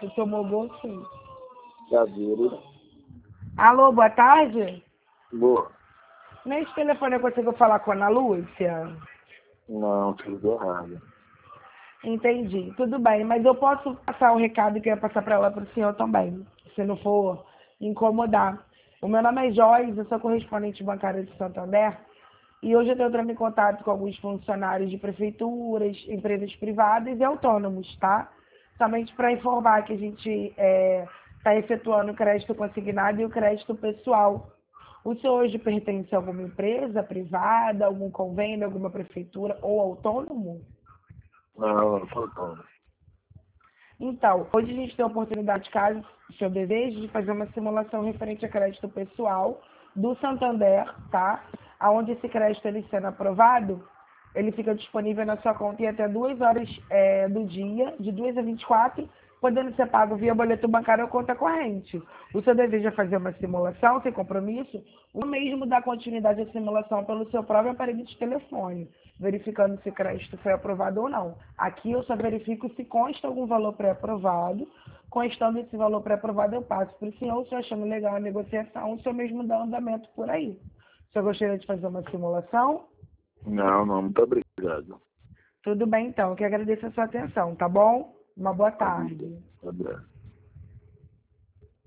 Tu tomou gol, sim. Caveiro. Alô, boa tarde? Boa. Nesse telefone eu consigo falar com a Ana Lúcia? Não, tudo errado. Entendi. Tudo bem, mas eu posso passar o recado que eu ia passar para ela para o senhor também, se não for incomodar. O meu nome é Joyce, eu sou correspondente bancária de Santander e hoje eu estou entrando em contato com alguns funcionários de prefeituras, empresas privadas e autônomos, tá? Somente para informar que a gente está efetuando o crédito consignado e o crédito pessoal. O senhor hoje pertence a alguma empresa privada, algum convênio, alguma prefeitura ou autônomo? Não, faltando. Então, hoje a gente tem a oportunidade, caso o senhor deseje, de fazer uma simulação referente a crédito pessoal do Santander, tá? Onde esse crédito ele sendo aprovado, ele fica disponível na sua conta em até 2 horas do dia, de 2 a 24, podendo ser pago via boleto bancário ou conta corrente. O senhor deseja fazer uma simulação sem compromisso? O mesmo dá continuidade à simulação pelo seu próprio aparelho de telefone, verificando se o crédito foi aprovado ou não. Aqui eu só verifico se consta algum valor pré-aprovado. Constando esse valor pré-aprovado, eu passo para o senhor. O senhor achando legal a negociação, o senhor mesmo dá andamento por aí. O senhor gostaria de fazer uma simulação? Não, muito obrigado. Tudo bem, então. Eu que agradeço a sua atenção, tá bom? Uma boa tarde. Abraço.